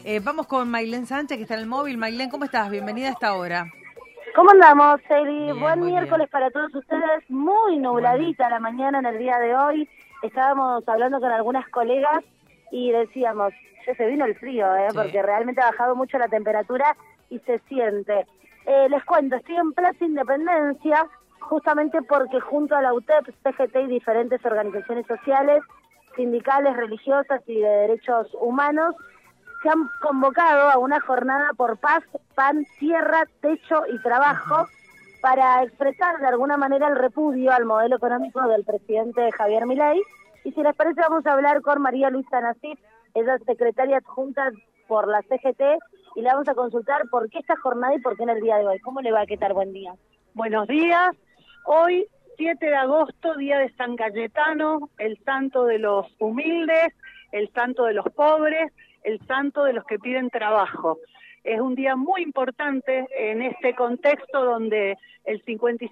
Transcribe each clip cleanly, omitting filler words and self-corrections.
Vamos con Maylén Sánchez, que está en el móvil. Maylén, ¿cómo estás? Bienvenida a esta hora. ¿Cómo andamos, Eli? Bien, Buen muy miércoles bien. para todos ustedes. Muy nubladita la mañana en el día de hoy. Estábamos hablando con algunas colegas y decíamos, ya se vino el frío, Sí. porque realmente ha bajado mucho la temperatura y se siente. Les cuento, estoy en Plaza Independencia, justamente porque junto a la UTEP, CGT y diferentes organizaciones sociales, sindicales, religiosas y de derechos humanos, se han convocado a una jornada por paz, pan, tierra, techo y trabajo para expresar de alguna manera el repudio al modelo económico del presidente Javier Milei. Y si les parece vamos a hablar con María Luisa Nasif, ella es secretaria adjunta por la CGT, y le vamos a consultar por qué esta jornada y por qué en el día de hoy. ¿Cómo le va? ¿Qué tal? Buen día. Buenos días. Hoy, 7 de agosto, día de San Cayetano, el santo de los humildes, el santo de los pobres, el santo de los que piden trabajo. Es un día muy importante en este contexto donde el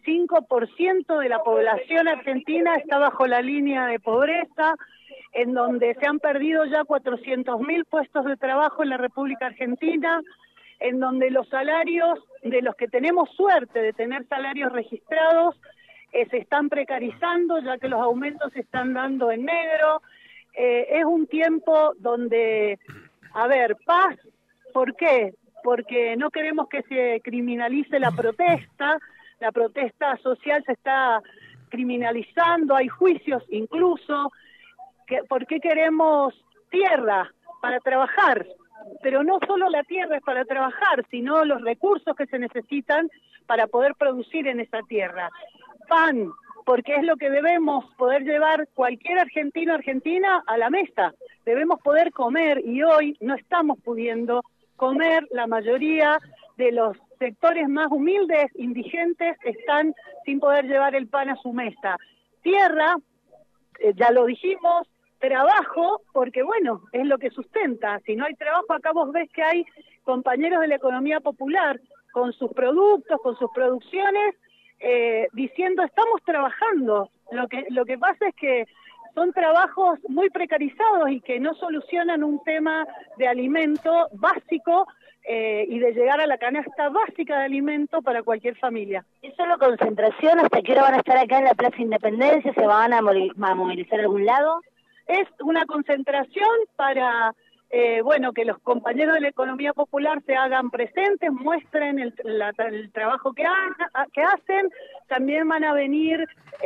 55% de la población argentina está bajo la línea de pobreza, en donde se han perdido ya 400.000 puestos de trabajo en la República Argentina, en donde los salarios de los que tenemos suerte de tener salarios registrados se están precarizando, ya que los aumentos se están dando en negro. Es un tiempo donde, paz, ¿por qué? Porque no queremos que se criminalice la protesta social se está criminalizando, hay juicios incluso. ¿Por qué queremos tierra? Para trabajar, pero no solo la tierra es para trabajar, sino los recursos que se necesitan para poder producir en esa tierra. Pan, porque es lo que debemos poder llevar cualquier argentino o argentina a la mesa. Debemos poder comer y hoy no estamos pudiendo comer. La mayoría de los sectores más humildes, indigentes, están sin poder llevar el pan a su mesa. Tierra, ya lo dijimos. Trabajo, porque bueno, es lo que sustenta. Si no hay trabajo, acá vos ves que hay compañeros de la economía popular con sus productos, con sus producciones, diciendo estamos trabajando. Lo que pasa es que son trabajos muy precarizados y que no solucionan un tema de alimento básico y de llegar a la canasta básica de alimento para cualquier familia. ¿Es solo concentración? ¿Hasta qué hora van a estar acá en la Plaza Independencia? ¿Se van a movilizar a algún lado? Es una concentración para, que los compañeros de la economía popular se hagan presentes, muestren el trabajo que hacen. También van a venir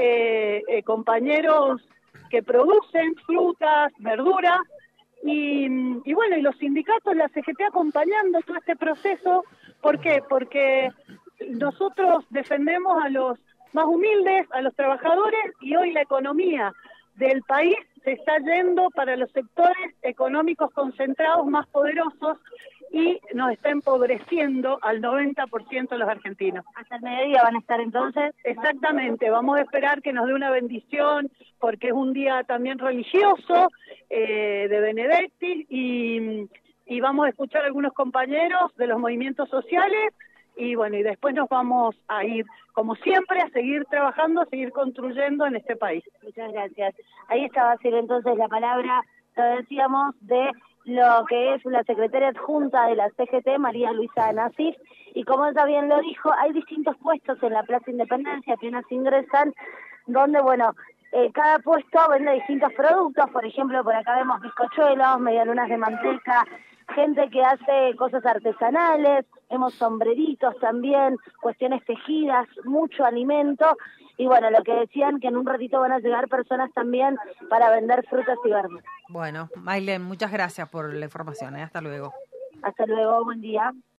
compañeros que producen frutas, verduras, y los sindicatos, la CGT acompañando todo este proceso. ¿Por qué? Porque nosotros defendemos a los más humildes, a los trabajadores, y hoy la economía del país se está yendo para los sectores económicos concentrados más poderosos y nos está empobreciendo al 90% de los argentinos. ¿Hasta el mediodía van a estar entonces? Exactamente, vamos a esperar que nos dé una bendición, porque es un día también religioso de Benedictis, y vamos a escuchar a algunos compañeros de los movimientos sociales. Y después nos vamos a ir, como siempre, a seguir trabajando, a seguir construyendo en este país. Muchas gracias. Ahí estaba a ser entonces la palabra, lo decíamos, de lo que es la secretaria adjunta de la CGT, María Luisa Nasif, y como ella bien lo dijo, hay distintos puestos en la Plaza Independencia, apenas ingresan, donde, cada puesto vende distintos productos. Por ejemplo, por acá vemos bizcochuelos, medialunas de manteca, gente que hace cosas artesanales, vemos sombreritos también, cuestiones tejidas, mucho alimento, y lo que decían, que en un ratito van a llegar personas también para vender frutas y verduras. Bueno, Maylén, muchas gracias por la información. Hasta luego. Hasta luego, buen día.